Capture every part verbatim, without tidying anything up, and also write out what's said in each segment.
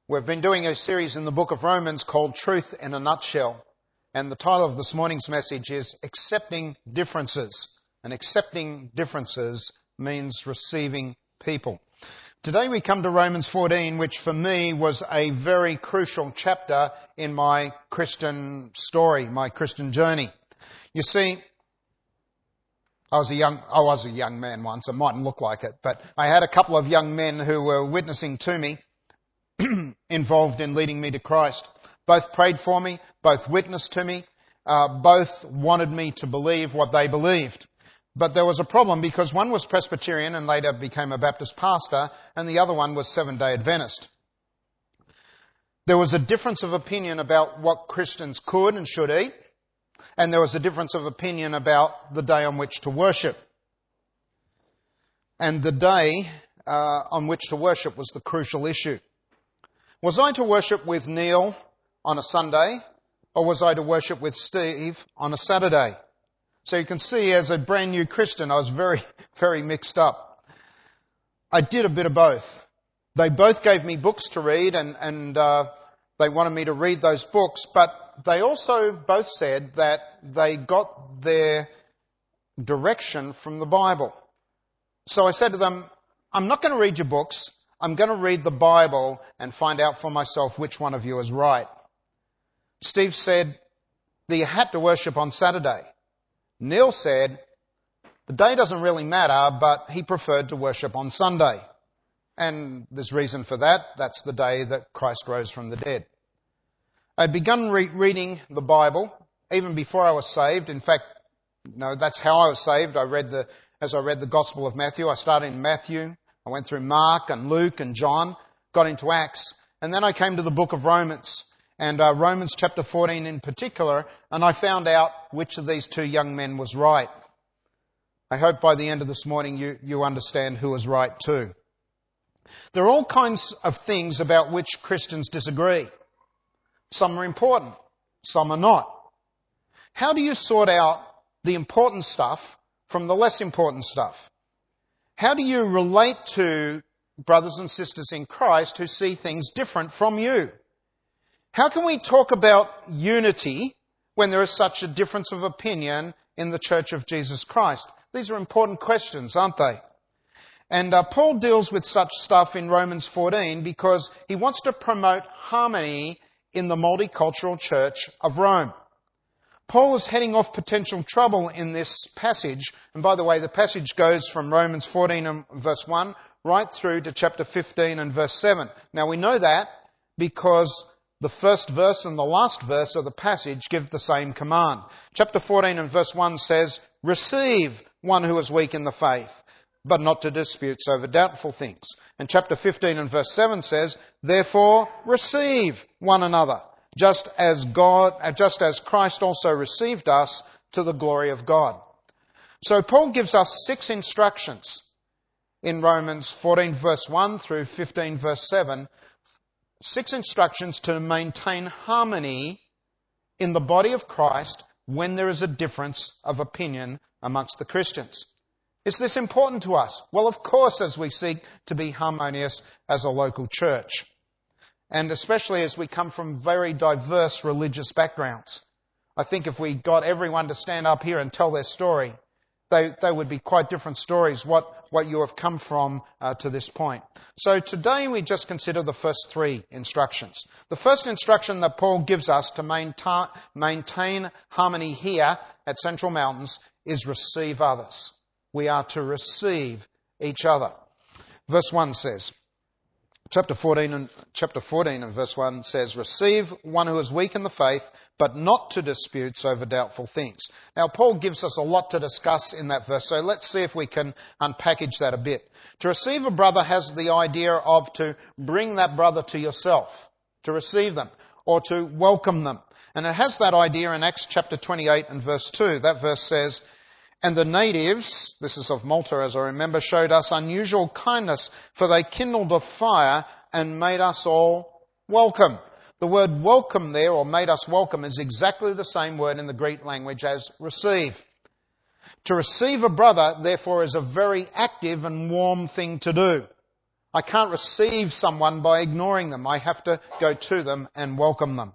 We've been doing a series in the book of Romans called Truth in a Nutshell. And the title of this morning's message is Accepting Differences. And accepting differences means receiving people. Today we come to Romans fourteen, which for me was a very crucial chapter in my Christian story, my Christian journey. You see, I was a young, I was a young man once. I mightn't look like it, but I had a couple of young men who were witnessing to me, involved in leading me to Christ. Both prayed for me, both witnessed to me, uh, both wanted me to believe what they believed. But there was a problem because one was Presbyterian and later became a Baptist pastor, and the other one was Seventh-day Adventist. There was a difference of opinion about what Christians could and should eat, and there was a difference of opinion about the day on which to worship. And the day uh, on which to worship was the crucial issue. Was I to worship with Neil on a Sunday, or was I to worship with Steve on a Saturday? So you can see, as a brand new Christian, I was very, very mixed up. I did a bit of both. They both gave me books to read, and, and uh, they wanted me to read those books, but they also both said that they got their direction from the Bible. So I said to them, I'm not going to read your books. I'm going to read the Bible and find out for myself which one of you is right. Steve said that you had to worship on Saturday. Neil said the day doesn't really matter, but he preferred to worship on Sunday. And there's reason for that. That's the day that Christ rose from the dead. I'd begun re- reading the Bible even before I was saved. In fact, you know, that's how I was saved. I read the, as I read the Gospel of Matthew, I started in Matthew. I went through Mark and Luke and John, got into Acts, and then I came to the book of Romans, and uh, Romans chapter fourteen in particular, and I found out which of these two young men was right. I hope by the end of this morning you, you understand who was right too. There are all kinds of things about which Christians disagree. Some are important, some are not. How do you sort out the important stuff from the less important stuff? How do you relate to brothers and sisters in Christ who see things different from you? How can we talk about unity when there is such a difference of opinion in the Church of Jesus Christ? These are important questions, aren't they? And uh, Paul deals with such stuff in Romans fourteen because he wants to promote harmony in the multicultural church of Rome. Paul is heading off potential trouble in this passage. And by the way, the passage goes from Romans fourteen and verse one right through to chapter fifteen and verse seven. Now we know that because the first verse and the last verse of the passage give the same command. Chapter fourteen and verse one says, receive one who is weak in the faith, but not to disputes over doubtful things. And chapter fifteen and verse seven says, therefore receive one another. Just as God, just as Christ also received us to the glory of God. So Paul gives us six instructions in Romans fourteen verse one through fifteen verse seven. Six instructions to maintain harmony in the body of Christ when there is a difference of opinion amongst the Christians. Is this important to us? Well, of course, as we seek to be harmonious as a local church. And especially as we come from very diverse religious backgrounds. I think if we got everyone to stand up here and tell their story, they, they would be quite different stories, what, what you have come from uh, to this point. So today we just consider the first three instructions. The first instruction that Paul gives us to maintain, maintain harmony here at Central Mountains is receive others. We are to receive each other. Verse one says, Chapter fourteen and chapter fourteen and verse one says, receive one who is weak in the faith, but not to disputes over doubtful things. Now, Paul gives us a lot to discuss in that verse, so let's see if we can unpackage that a bit. To receive a brother has the idea of to bring that brother to yourself, to receive them, or to welcome them. And it has that idea in Acts chapter twenty-eight and verse two. That verse says, and the natives, this is of Malta as I remember, showed us unusual kindness, for they kindled a fire and made us all welcome. The word welcome there, or made us welcome, is exactly the same word in the Greek language as receive. To receive a brother, therefore, is a very active and warm thing to do. I can't receive someone by ignoring them. I have to go to them and welcome them.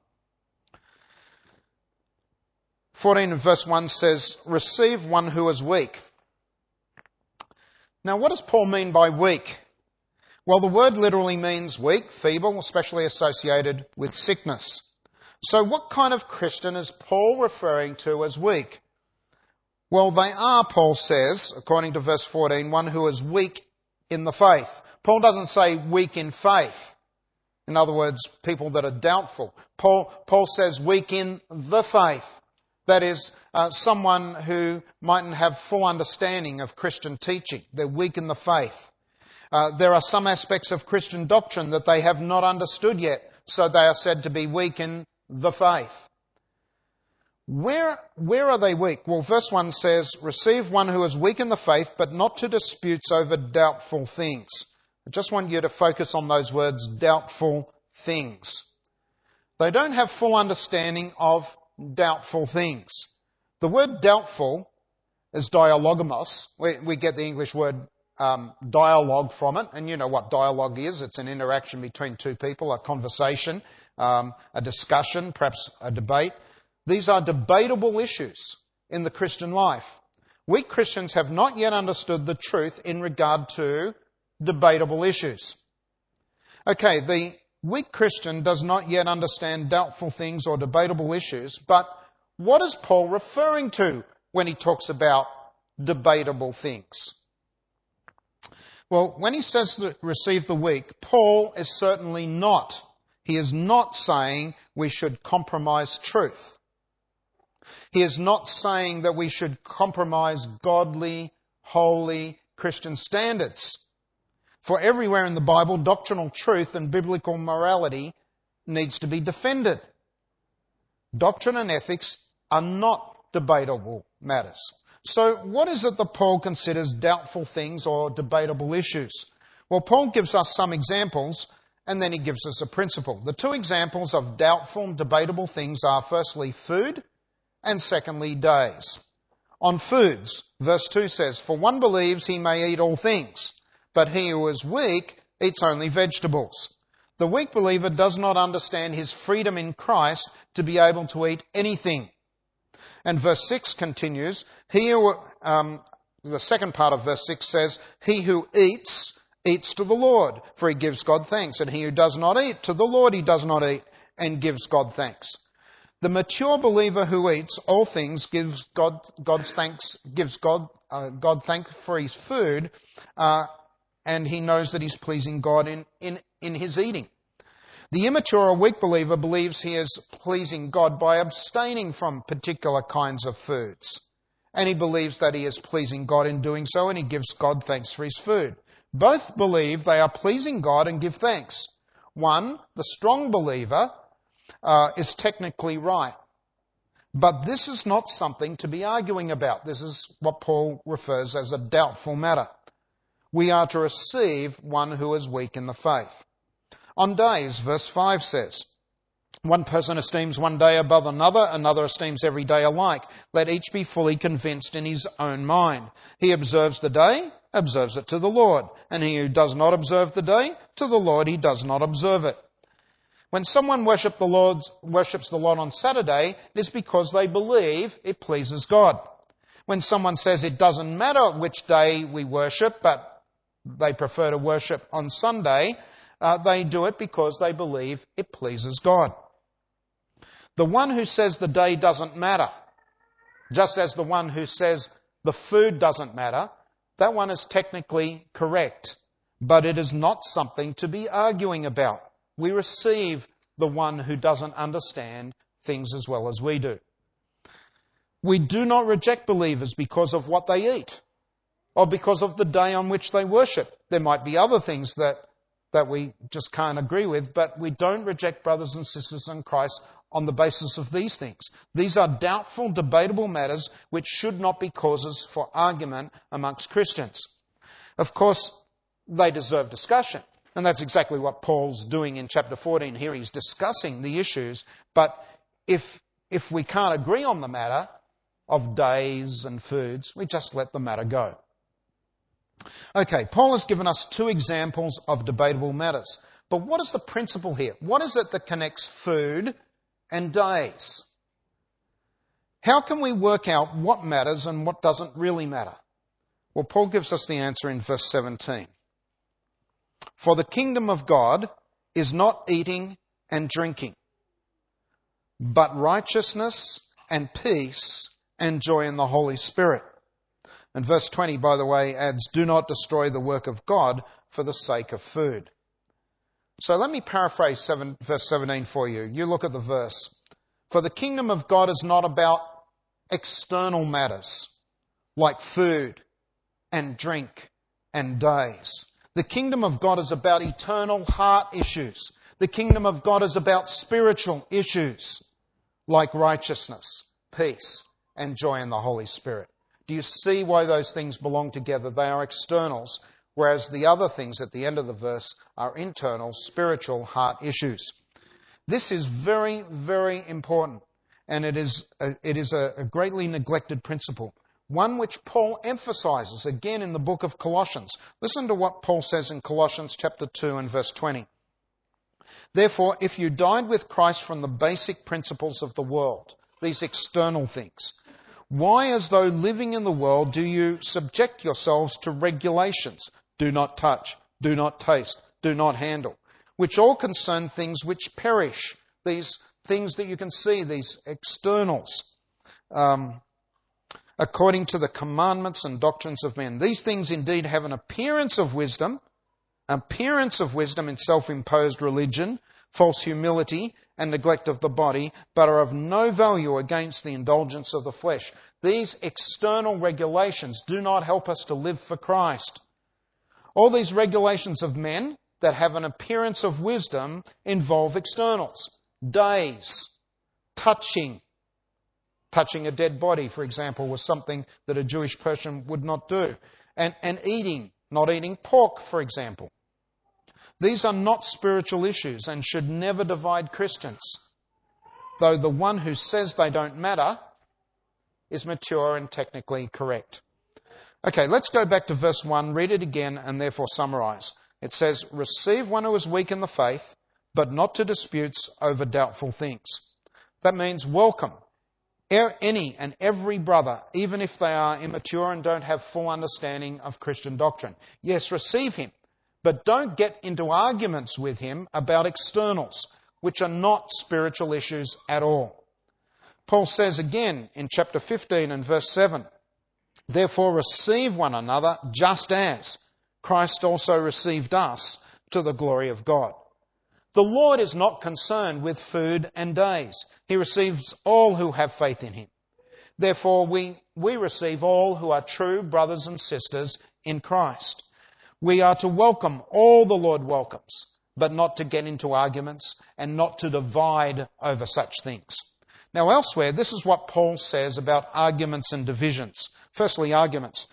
fourteen and verse one says, receive one who is weak. Now, what does Paul mean by weak? Well, the word literally means weak, feeble, especially associated with sickness. So what kind of Christian is Paul referring to as weak? Well, they are, Paul says, according to verse fourteen, one who is weak in the faith. Paul doesn't say weak in faith. In other words, people that are doubtful. Paul, Paul says weak in the faith. That is, uh, someone who mightn't have full understanding of Christian teaching. They're weak in the faith. Uh, there are some aspects of Christian doctrine that they have not understood yet, so they are said to be weak in the faith. Where, where are they weak? Well, verse one says, receive one who is weak in the faith, but not to disputes over doubtful things. I just want you to focus on those words, doubtful things. They don't have full understanding of doubtful things. The word doubtful is dialogamos. We, we get the English word um, dialogue from it, and you know what dialogue is. It's an interaction between two people, a conversation, um, a discussion, perhaps a debate. These are debatable issues in the Christian life. We Christians have not yet understood the truth in regard to debatable issues. Okay, the weak Christian does not yet understand doubtful things or debatable issues, but what is Paul referring to when he talks about debatable things? Well, when he says that receive the weak, Paul is certainly not. He is not saying we should compromise truth. He is not saying that we should compromise godly, holy Christian standards. For everywhere in the Bible, doctrinal truth and biblical morality needs to be defended. Doctrine and ethics are not debatable matters. So what is it that Paul considers doubtful things or debatable issues? Well, Paul gives us some examples and then he gives us a principle. The two examples of doubtful and debatable things are firstly food and secondly days. On foods, verse two says, for one believes he may eat all things, but he who is weak eats only vegetables. The weak believer does not understand his freedom in Christ to be able to eat anything. And verse six continues, he who, um, the second part of verse six says, he who eats, eats to the Lord, for he gives God thanks. And he who does not eat, to the Lord he does not eat, and gives God thanks. The mature believer who eats all things gives God God's thanks, gives God uh, God thanks for his food, uh, and he knows that he's pleasing God in, in, in his eating. The immature or weak believer believes he is pleasing God by abstaining from particular kinds of foods. And he believes that he is pleasing God in doing so, and he gives God thanks for his food. Both believe they are pleasing God and give thanks. One, the strong believer, uh, is technically right. But this is not something to be arguing about. This is what Paul refers as a doubtful matter. We are to receive one who is weak in the faith. On days, verse five says, one person esteems one day above another, another esteems every day alike. Let each be fully convinced in his own mind. He observes the day, observes it to the Lord. And he who does not observe the day, to the Lord he does not observe it. When someone worship the Lord, worships the Lord on Saturday, it is because they believe it pleases God. When someone says it doesn't matter which day we worship, but they prefer to worship on Sunday, uh, they do it because they believe it pleases God. The one who says the day doesn't matter, just as the one who says the food doesn't matter, that one is technically correct, but it is not something to be arguing about. We receive the one who doesn't understand things as well as we do. We do not reject believers because of what they eat or because of the day on which they worship. There might be other things that, that we just can't agree with, but we don't reject brothers and sisters in Christ on the basis of these things. These are doubtful, debatable matters which should not be causes for argument amongst Christians. Of course, they deserve discussion. And that's exactly what Paul's doing in chapter fourteen here. He's discussing the issues. But if, if we can't agree on the matter of days and foods, we just let the matter go. Okay, Paul has given us two examples of debatable matters. But what is the principle here? What is it that connects food and days? How can we work out what matters and what doesn't really matter? Well, Paul gives us the answer in verse seventeen. For the kingdom of God is not eating and drinking, but righteousness and peace and joy in the Holy Spirit. And verse twenty, by the way, adds, do not destroy the work of God for the sake of food. So let me paraphrase seven, verse seventeen for you. You look at the verse. For the kingdom of God is not about external matters like food and drink and days. The kingdom of God is about eternal heart issues. The kingdom of God is about spiritual issues like righteousness, peace, and joy in the Holy Spirit. Do you see why those things belong together? They are externals, whereas the other things at the end of the verse are internal, spiritual heart issues. This is very, very important, and it is a, it is a, a greatly neglected principle, one which Paul emphasizes again in the book of Colossians. Listen to what Paul says in Colossians chapter two and verse twenty. Therefore, if you died with Christ from the basic principles of the world, these external things, why, as though living in the world, do you subject yourselves to regulations? Do not touch, do not taste, do not handle, which all concern things which perish, these things that you can see, these externals, um, according to the commandments and doctrines of men. These things indeed have an appearance of wisdom, appearance of wisdom in self-imposed religion, false humility, and neglect of the body, but are of no value against the indulgence of the flesh. These external regulations do not help us to live for Christ. All these regulations of men that have an appearance of wisdom involve externals. Days, touching. Touching a dead body, for example, was something that a Jewish person would not do. And, and eating, not eating pork, for example. These are not spiritual issues and should never divide Christians, though the one who says they don't matter is mature and technically correct. Okay, let's go back to verse one, read it again, and therefore summarize. It says, receive one who is weak in the faith, but not to disputes over doubtful things. That means welcome any and every brother, even if they are immature and don't have full understanding of Christian doctrine. Yes, receive him. But don't get into arguments with him about externals, which are not spiritual issues at all. Paul says again in chapter fifteen and verse seven, therefore receive one another just as Christ also received us to the glory of God. The Lord is not concerned with food and days. He receives all who have faith in him. Therefore we, we receive all who are true brothers and sisters in Christ. We are to welcome all the Lord welcomes, but not to get into arguments and not to divide over such things. Now elsewhere, this is what Paul says about arguments and divisions. Firstly, arguments.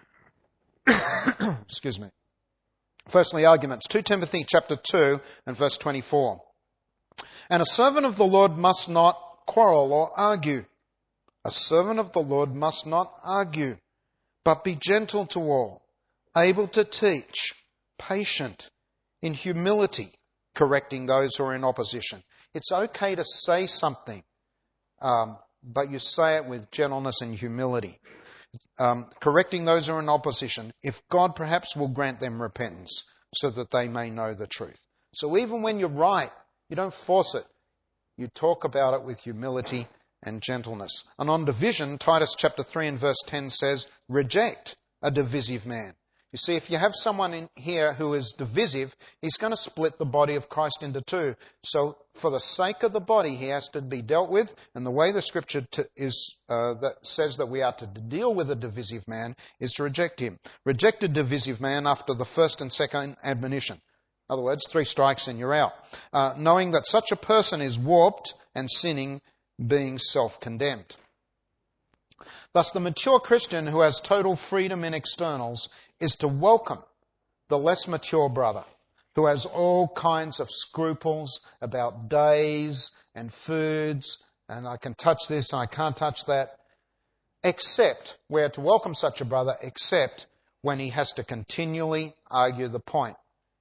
Excuse me. Firstly, arguments. Second Timothy chapter two and verse twenty-four. And a servant of the Lord must not quarrel or argue. A servant of the Lord must not argue, but be gentle to all, able to teach, patient, in humility, correcting those who are in opposition. It's okay to say something, um, but you say it with gentleness and humility. Um, correcting those who are in opposition, if God perhaps will grant them repentance so that they may know the truth. So even when you're right, you don't force it. You talk about it with humility and gentleness. And on division, Titus chapter three and verse ten says, reject a divisive man. You see, if you have someone in here who is divisive, he's going to split the body of Christ into two. So for the sake of the body, he has to be dealt with. And the way the scripture to, is uh, that says that we are to deal with a divisive man is to reject him. Reject a divisive man after the first and second admonition. In other words, three strikes and you're out. Uh, knowing that such a person is warped and sinning, being self-condemned. Thus, the mature Christian who has total freedom in externals is to welcome the less mature brother who has all kinds of scruples about days and foods, and I can touch this and I can't touch that, except, we are to welcome such a brother, except when he has to continually argue the point.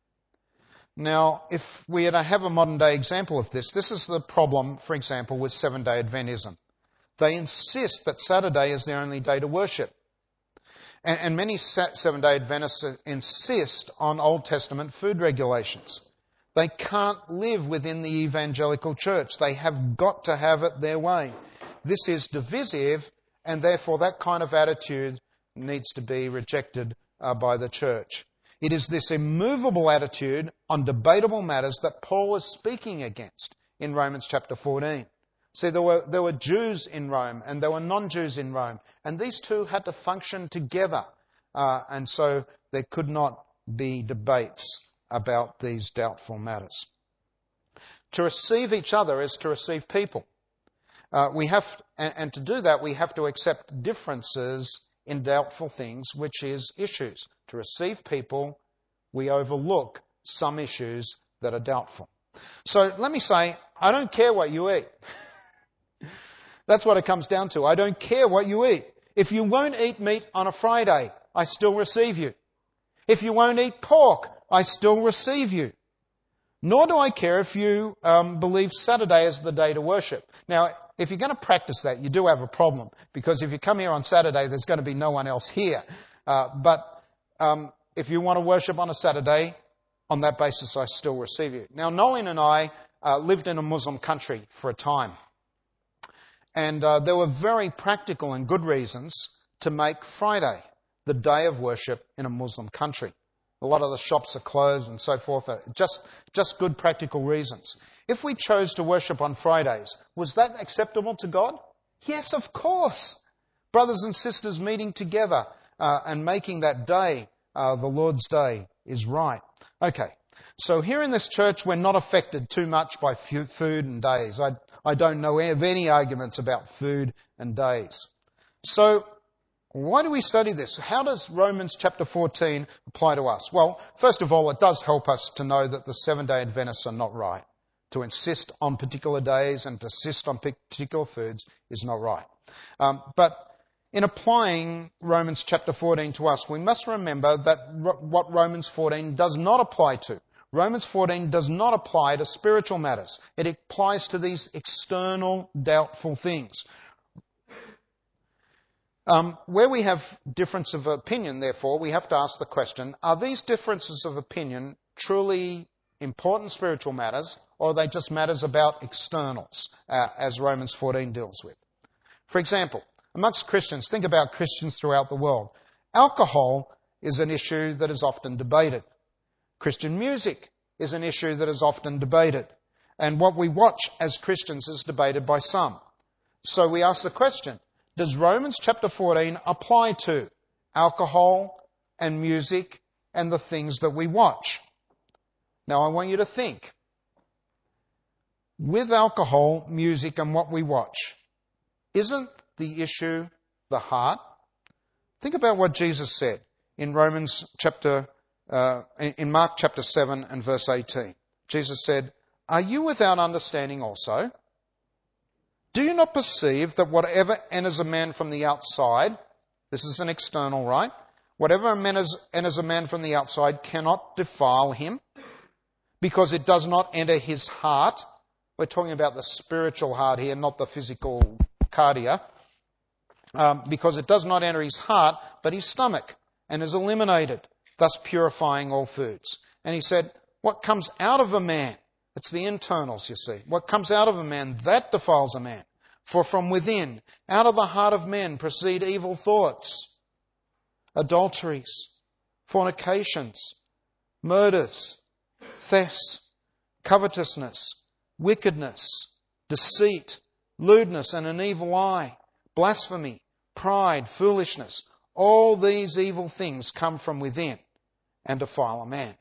Now, if we are to have a modern day example of this, this is the problem, for example, with Seventh-day Adventism. They insist that Saturday is the only day to worship. And, and many Seventh-day Adventists insist on Old Testament food regulations. They can't live within the evangelical church. They have got to have it their way. This is divisive, and therefore that kind of attitude needs to be rejected uh, by the church. It is this immovable attitude on debatable matters that Paul is speaking against in Romans chapter fourteen. See, there were, there were Jews in Rome and there were non-Jews in Rome, and these two had to function together, uh, and so there could not be debates about these doubtful matters. To receive each other is to receive people. Uh, we have, and, and to do that, we have to accept differences in doubtful things, which is issues. To receive people, we overlook some issues that are doubtful. So let me say, I don't care what you eat. That's what it comes down to. I don't care what you eat. If you won't eat meat on a Friday, I still receive you. If you won't eat pork, I still receive you. Nor do I care if you um, believe Saturday is the day to worship. Now, if you're going to practice that, you do have a problem, because if you come here on Saturday, there's going to be no one else here. Uh, but um, if you want to worship on a Saturday, on that basis, I still receive you. Now, Nolene and I uh, lived in a Muslim country for a time. And uh, there were very practical and good reasons to make Friday the day of worship in a Muslim country. A lot of the shops are closed and so forth. Just, just good practical reasons. If we chose to worship on Fridays, was that acceptable to God? Yes, of course. Brothers and sisters meeting together uh, and making that day uh, the Lord's Day is right. Okay, so here in this church, we're not affected too much by food and days. I, I don't know of any arguments about food and days. So, why do we study this? How does Romans chapter fourteen apply to us? Well, first of all, it does help us to know that the Seventh-day Adventists are not right. To insist on particular days and to insist on particular foods is not right. Um, but in applying Romans chapter fourteen to us, we must remember that ro- what Romans fourteen does not apply to. Romans fourteen does not apply to spiritual matters. It applies to these external, doubtful things. Um, where we have difference of opinion, therefore, we have to ask the question, are these differences of opinion truly important spiritual matters, or are they just matters about externals, uh, as Romans fourteen deals with? For example, amongst Christians, think about Christians throughout the world. Alcohol is an issue that is often debated. Christian music is an issue that is often debated. And what we watch as Christians is debated by some. So we ask the question, does Romans chapter fourteen apply to alcohol and music and the things that we watch? Now I want you to think. With alcohol, music and what we watch, isn't the issue the heart? Think about what Jesus said in Romans chapter, uh, in Mark chapter seven and verse eighteen. Jesus said, "Are you without understanding also? Do you not perceive that whatever enters a man from the outside," this is an external, right? "Whatever enters a man from the outside cannot defile him, because it does not enter his heart." We're talking about the spiritual heart here, not the physical cardia. Um, because it does not enter his heart, but his stomach, and is eliminated, thus purifying all foods. And he said, what comes out of a man, it's the internals, you see. What comes out of a man, that defiles a man. For from within, out of the heart of men, proceed evil thoughts, adulteries, fornications, murders, thefts, covetousness, wickedness, deceit, lewdness, and an evil eye, blasphemy, pride, foolishness. All these evil things come from within and defile a man.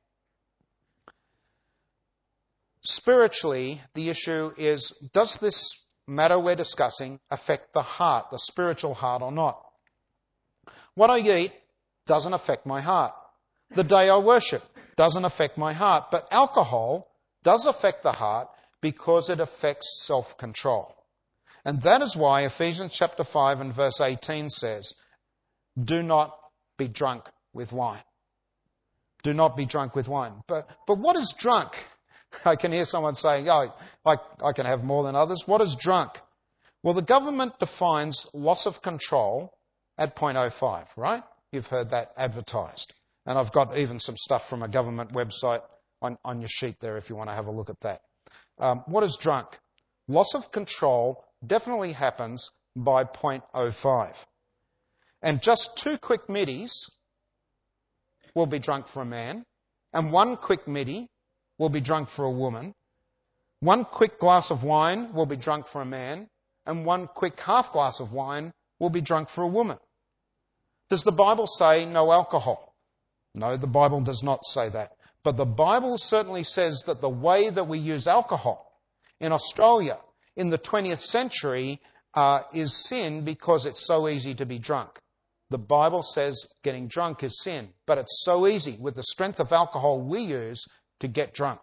Spiritually, the issue is, does this matter we're discussing affect the heart, the spiritual heart, or not? What I eat doesn't affect my heart. The day I worship doesn't affect my heart. But alcohol does affect the heart because it affects self-control. And that is why Ephesians chapter five and verse eighteen says, do not be drunk with wine. Do not be drunk with wine. But, but what is drunk? I can hear someone saying, oh, I, I can have more than others. What is drunk? Well, the government defines loss of control at zero point zero five, right? You've heard that advertised. And I've got even some stuff from a government website on, on your sheet there if you want to have a look at that. Um, what is drunk? Loss of control definitely happens by zero point zero five. And just two quick middies will be drunk for a man, and one quick middy will be drunk for a woman. One quick glass of wine will be drunk for a man, and one quick half glass of wine will be drunk for a woman. Does the Bible say no alcohol? No, the Bible does not say that. But the Bible certainly says that the way that we use alcohol in Australia in the twentieth century uh, is sin because it's so easy to be drunk. The Bible says getting drunk is sin, but it's so easy with the strength of alcohol we use to get drunk.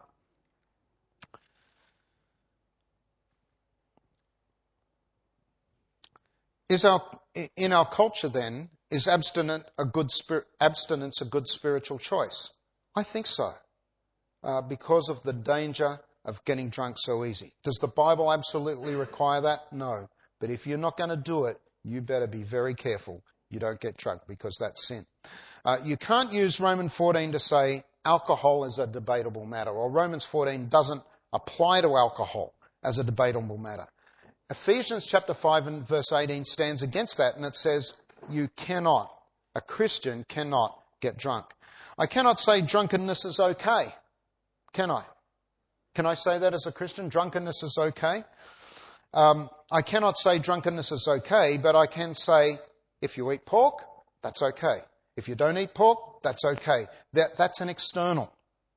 Is our, in our culture then, is abstinent a good spir- abstinence a good spiritual choice? I think so, uh, because of the danger of getting drunk so easy. Does the Bible absolutely require that? No. But if you're not going to do it, you better be very careful you don't get drunk, because that's sin. Uh, you can't use Romans fourteen to say alcohol is a debatable matter, or Romans fourteen doesn't apply to alcohol as a debatable matter. Ephesians chapter five and verse eighteen stands against that, and it says you cannot, a Christian cannot get drunk. I cannot say drunkenness is okay, can I? Can I say that as a Christian? Drunkenness is okay? Um, I cannot say drunkenness is okay, but I can say if you eat pork, that's okay. If you don't eat pork, that's okay. That, that's an external.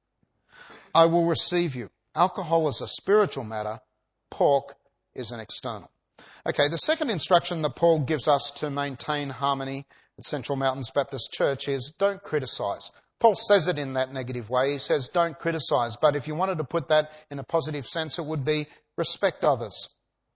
I will receive you. Alcohol is a spiritual matter. Pork is an external. Okay, the second instruction that Paul gives us to maintain harmony at Central Mountains Baptist Church is don't criticize. Paul says it in that negative way. He says don't criticize. But if you wanted to put that in a positive sense, it would be respect others.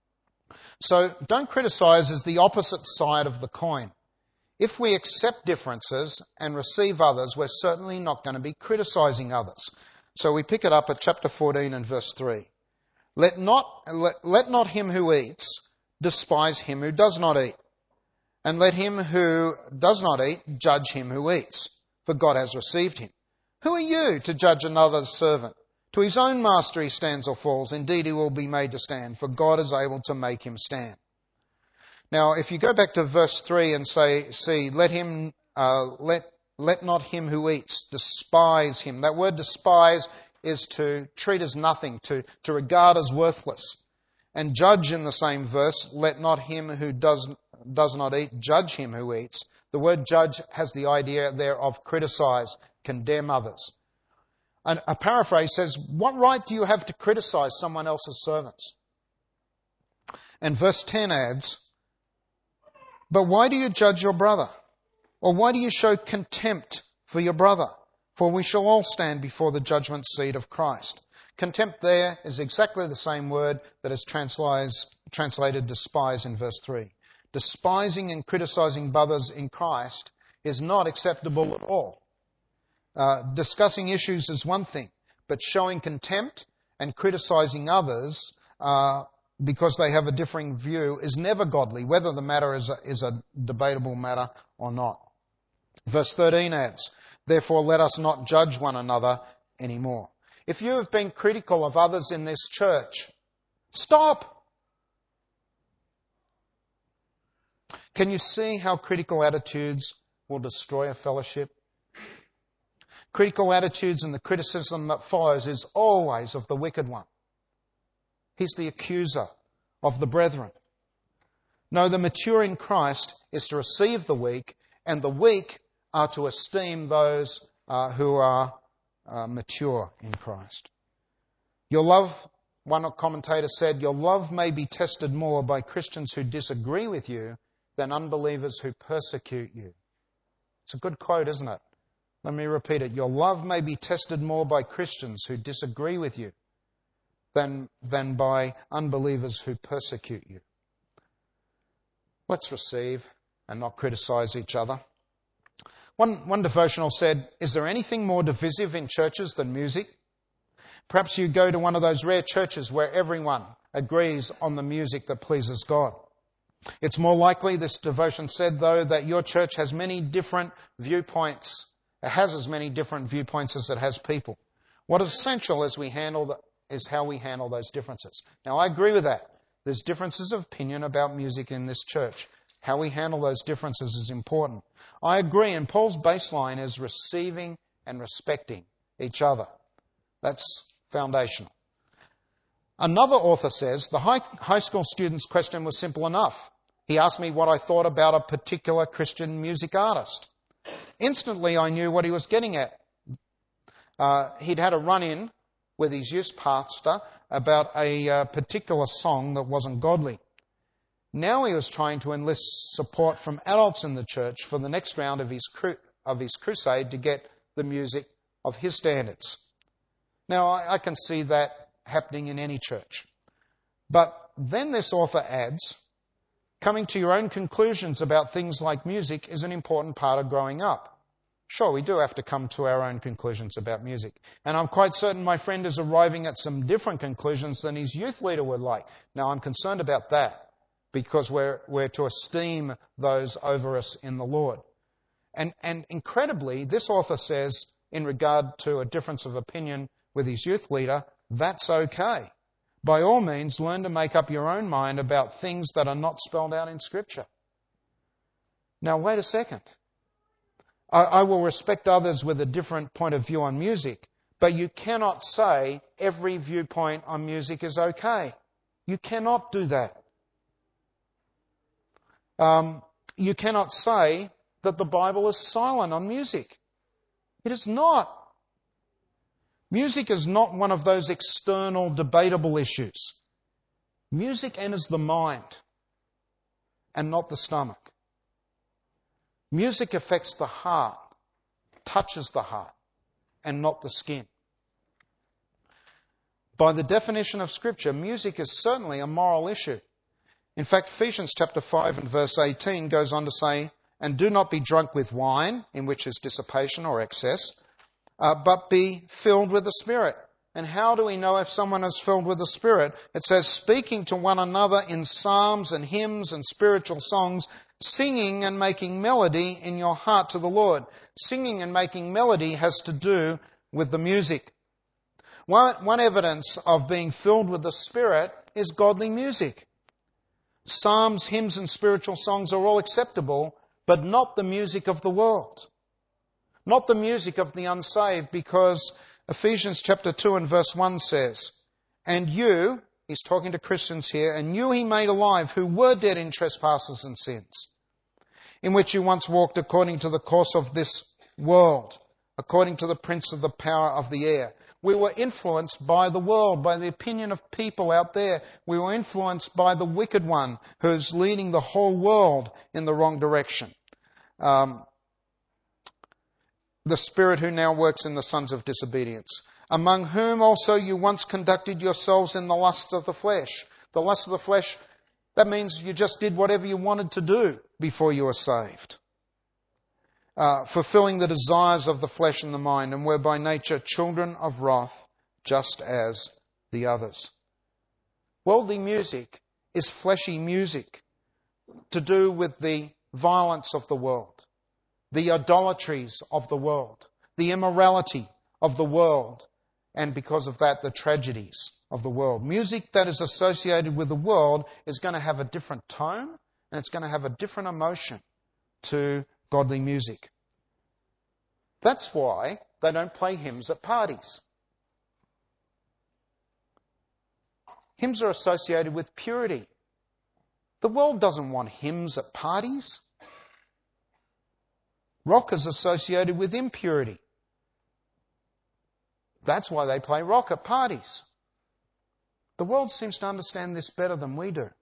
So don't criticize is the opposite side of the coin. If we accept differences and receive others, we're certainly not going to be criticizing others. So we pick it up at chapter fourteen and verse three. Let not, let, let not him who eats despise him who does not eat. And let him who does not eat judge him who eats, for God has received him. Who are you to judge another's servant? To his own master he stands or falls. Indeed, he will be made to stand, for God is able to make him stand. Now, if you go back to verse three and say, see, let him, uh, let, let not him who eats despise him. That word despise is to treat as nothing, to, to regard as worthless. And judge in the same verse, let not him who does, does not eat judge him who eats. The word judge has the idea there of criticize, condemn others. And a paraphrase says, what right do you have to criticize someone else's servants? And verse ten adds, but why do you judge your brother? Or why do you show contempt for your brother? For we shall all stand before the judgment seat of Christ. Contempt there is exactly the same word that is translated despise in verse three. Despising and criticizing brothers in Christ is not acceptable at all. Uh, discussing issues is one thing, but showing contempt and criticizing others uh, because they have a differing view is never godly, whether the matter is a, is a debatable matter or not. Verse thirteen adds, therefore let us not judge one another anymore. If you have been critical of others in this church, stop. Can you see how critical attitudes will destroy a fellowship? Critical attitudes and the criticism that follows is always of the wicked one. He's the accuser of the brethren. No, the mature in Christ is to receive the weak, and the weak are to esteem those uh, who are uh, mature in Christ. Your love, one commentator said, your love may be tested more by Christians who disagree with you than unbelievers who persecute you. It's a good quote, isn't it? Let me repeat it. Your love may be tested more by Christians who disagree with you than, than by unbelievers who persecute you. Let's receive and not criticize each other. One, one devotional said, is there anything more divisive in churches than music? Perhaps you go to one of those rare churches where everyone agrees on the music that pleases God. It's more likely, this devotion said, though, that your church has many different viewpoints. It has as many different viewpoints as it has people. What is essential as we handle the, is how we handle those differences. Now, I agree with that. There's differences of opinion about music in this church. How we handle those differences is important. I agree, and Paul's baseline is receiving and respecting each other. That's foundational. Another author says, the high, high school student's question was simple enough. He asked me what I thought about a particular Christian music artist. Instantly, I knew what he was getting at. Uh, he'd had a run-in with his youth pastor about a uh, particular song that wasn't godly. Now he was trying to enlist support from adults in the church for the next round of his cru- of his crusade to get the music of his standards. Now, I, I can see that happening in any church. But then this author adds, coming to your own conclusions about things like music is an important part of growing up. Sure, we do have to come to our own conclusions about music. And I'm quite certain my friend is arriving at some different conclusions than his youth leader would like. Now, I'm concerned about that because we're, we're to esteem those over us in the Lord. And, and incredibly, this author says, in regard to a difference of opinion with his youth leader, that's okay. By all means, learn to make up your own mind about things that are not spelled out in Scripture. Now, wait a second. I, I will respect others with a different point of view on music, but you cannot say every viewpoint on music is okay. You cannot do that. Um, you cannot say that the Bible is silent on music. It is not. Music is not one of those external debatable issues. Music enters the mind and not the stomach. Music affects the heart, touches the heart, and not the skin. By the definition of Scripture, music is certainly a moral issue. In fact, Ephesians chapter five and verse eighteen goes on to say, and do not be drunk with wine, in which is dissipation or excess, Uh, but be filled with the Spirit. And how do we know if someone is filled with the Spirit? It says, speaking to one another in psalms and hymns and spiritual songs, singing and making melody in your heart to the Lord. Singing and making melody has to do with the music. One, one evidence of being filled with the Spirit is godly music. Psalms, hymns and spiritual songs are all acceptable, but not the music of the world. Not the music of the unsaved, because Ephesians chapter two and verse one says, and you, he's talking to Christians here, and you he made alive who were dead in trespasses and sins, in which you once walked according to the course of this world, according to the prince of the power of the air. We were influenced by the world, by the opinion of people out there. We were influenced by the wicked one who's leading the whole world in the wrong direction. Um, the spirit who now works in the sons of disobedience, among whom also you once conducted yourselves in the lusts of the flesh. The lust of the flesh, that means you just did whatever you wanted to do before you were saved. Uh, fulfilling the desires of the flesh and the mind, and were by nature children of wrath, just as the others. Worldly music is fleshy music to do with the violence of the world, the idolatries of the world, the immorality of the world, and because of that, the tragedies of the world. Music that is associated with the world is going to have a different tone, and it's going to have a different emotion to godly music. That's why they don't play hymns at parties. Hymns are associated with purity. The world doesn't want hymns at parties. Rock is associated with impurity. That's why they play rock at parties. The world seems to understand this better than we do.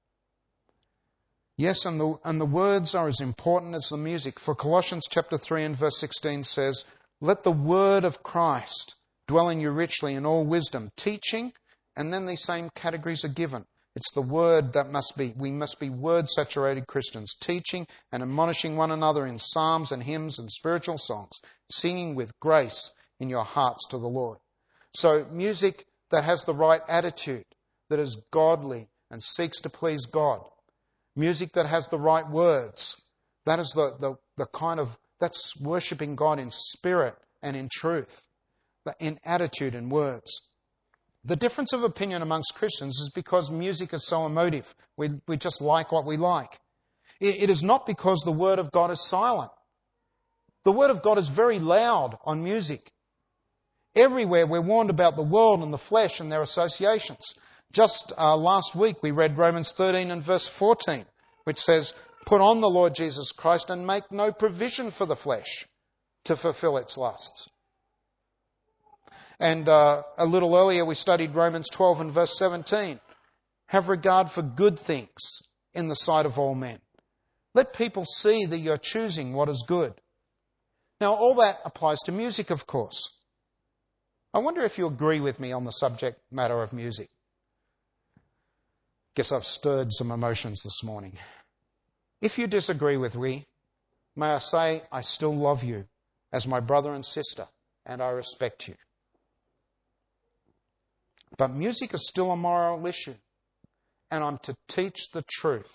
Yes, and the, and the words are as important as the music. For Colossians chapter three and verse sixteen says, let the word of Christ dwell in you richly in all wisdom, teaching, and then these same categories are given, It's the word that must be, we must be word-saturated Christians, teaching and admonishing one another in psalms and hymns and spiritual songs, singing with grace in your hearts to the Lord. So music that has the right attitude, that is godly and seeks to please God. Music that has the right words. That is the, the, the kind of, that's worshipping God in spirit and in truth, in attitude and words. The difference of opinion amongst Christians is because music is so emotive. We, we just like what we like. It, it is not because the Word of God is silent. The Word of God is very loud on music. Everywhere we're warned about the world and the flesh and their associations. Just uh, last week we read Romans thirteen and verse fourteen, which says, "Put on the Lord Jesus Christ and make no provision for the flesh to fulfill its lusts." And uh, a little earlier we studied Romans twelve and verse seventeen. "Have regard for good things in the sight of all men." Let people see that you're choosing what is good. Now all that applies to music, of course. I wonder if you agree with me on the subject matter of music. Guess I've stirred some emotions this morning. If you disagree with me, may I say I still love you as my brother and sister, and I respect you. But music is still a moral issue, and I'm to teach the truth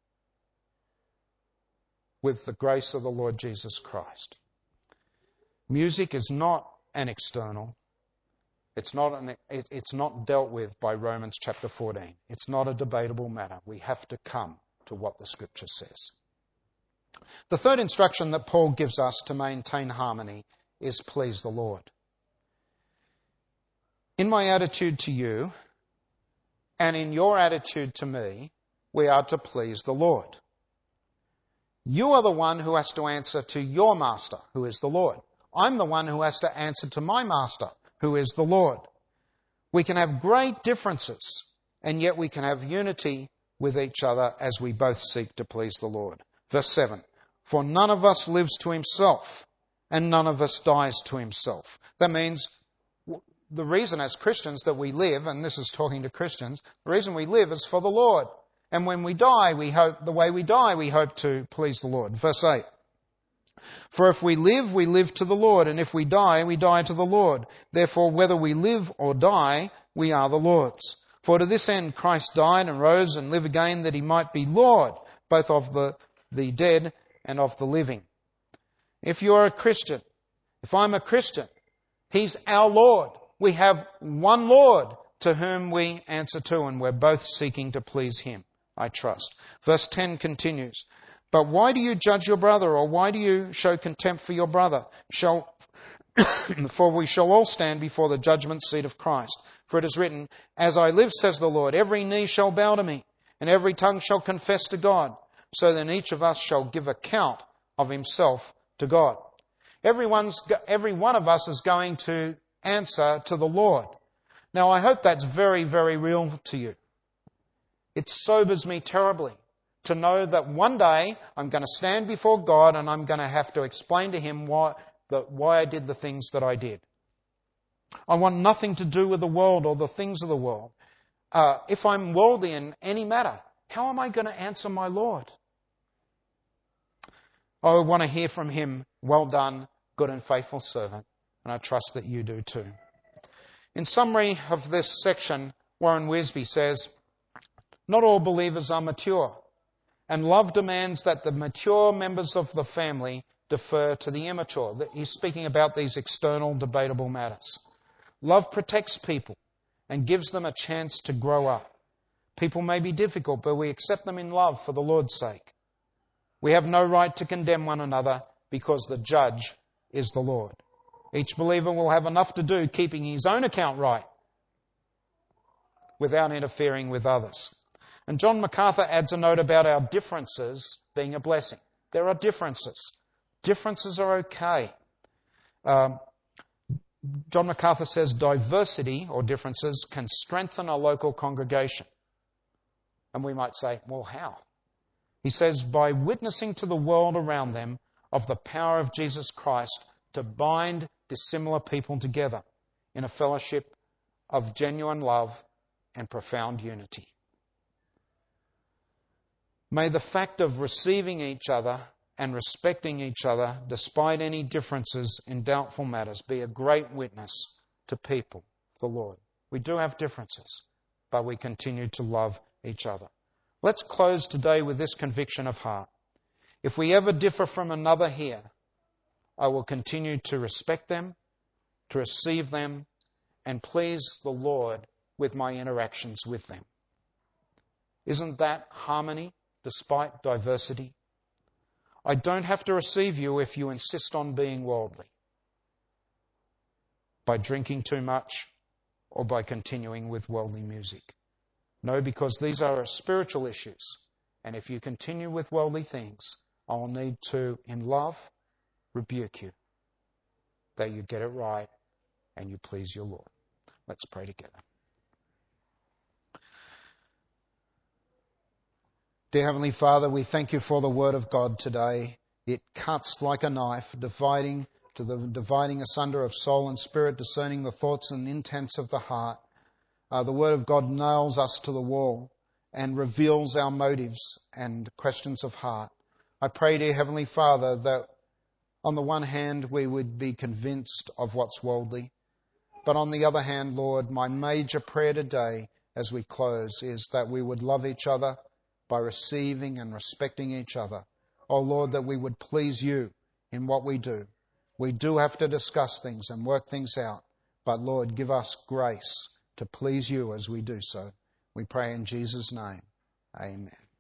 with the grace of the Lord Jesus Christ. Music is not an external. It's not, an, it, it's not dealt with by Romans chapter fourteen. It's not a debatable matter. We have to come to what the Scripture says. The third instruction that Paul gives us to maintain harmony is please the Lord. In my attitude to you, and in your attitude to me, we are to please the Lord. You are the one who has to answer to your master, who is the Lord. I'm the one who has to answer to my master, who is the Lord. We can have great differences, and yet we can have unity with each other as we both seek to please the Lord. Verse seven, "For none of us lives to himself, and none of us dies to himself." That means the reason as Christians that we live, and this is talking to Christians, the reason we live is for the Lord. And when we die, we hope, the way we die, we hope to please the Lord. Verse eight, "For if we live, we live to the Lord, and if we die, we die to the Lord. Therefore, whether we live or die, we are the Lord's. For to this end Christ died and rose and lived again, that he might be Lord, both of the, the dead and of the living." If you're a Christian, if I'm a Christian, he's our Lord. We have one Lord to whom we answer to, and we're both seeking to please him, I trust. Verse ten continues, "But why do you judge your brother, or why do you show contempt for your brother? Shall, for we shall all stand before the judgment seat of Christ. For it is written, As I live, says the Lord, every knee shall bow to me, and every tongue shall confess to God. So then each of us shall give account of himself to God." Everyone's, every one of us is going to answer to the Lord. Now I hope that's very, very real to you. It sobers me terribly to know that one day I'm going to stand before God and I'm going to have to explain to him why, the, why I did the things that I did. I want nothing to do with the world or the things of the world. Uh, if I'm worldly in any matter, how am I going to answer my Lord? I want to hear from him, "Well done, good and faithful servant." And I trust that you do too. In summary of this section, Warren Wiersbe says, "Not all believers are mature, and love demands that the mature members of the family defer to the immature." He's speaking about these external debatable matters. Love protects people and gives them a chance to grow up. People may be difficult, but we accept them in love for the Lord's sake. We have no right to condemn one another because the judge is the Lord. Each believer will have enough to do keeping his own account right without interfering with others. And John MacArthur adds a note about our differences being a blessing. There are differences. Differences are okay. Um, John MacArthur says diversity or differences can strengthen a local congregation. And we might say, well, how? He says, by witnessing to the world around them of the power of Jesus Christ to bind dissimilar people together in a fellowship of genuine love and profound unity. May the fact of receiving each other and respecting each other, despite any differences in doubtful matters, be a great witness to people, the Lord. We do have differences, but we continue to love each other. Let's close today with this conviction of heart. If we ever differ from another here, I will continue to respect them, to receive them, and please the Lord with my interactions with them. Isn't that harmony despite diversity? I don't have to receive you if you insist on being worldly, by drinking too much or by continuing with worldly music. No, because these are spiritual issues. And if you continue with worldly things, I will need to, in love, rebuke you, that you get it right and you please your Lord. Let's pray together. Dear Heavenly Father, we thank you for the Word of God today. It cuts like a knife, dividing to the dividing asunder of soul and spirit, discerning the thoughts and intents of the heart. Uh, the Word of God nails us to the wall and reveals our motives and questions of heart. I pray, dear Heavenly Father, that on the one hand we would be convinced of what's worldly, but on the other hand, Lord, my major prayer today as we close is that we would love each other by receiving and respecting each other. Oh Lord, that we would please you in what we do. We do have to discuss things and work things out, but Lord, give us grace to please you as we do so. We pray in Jesus' name. Amen.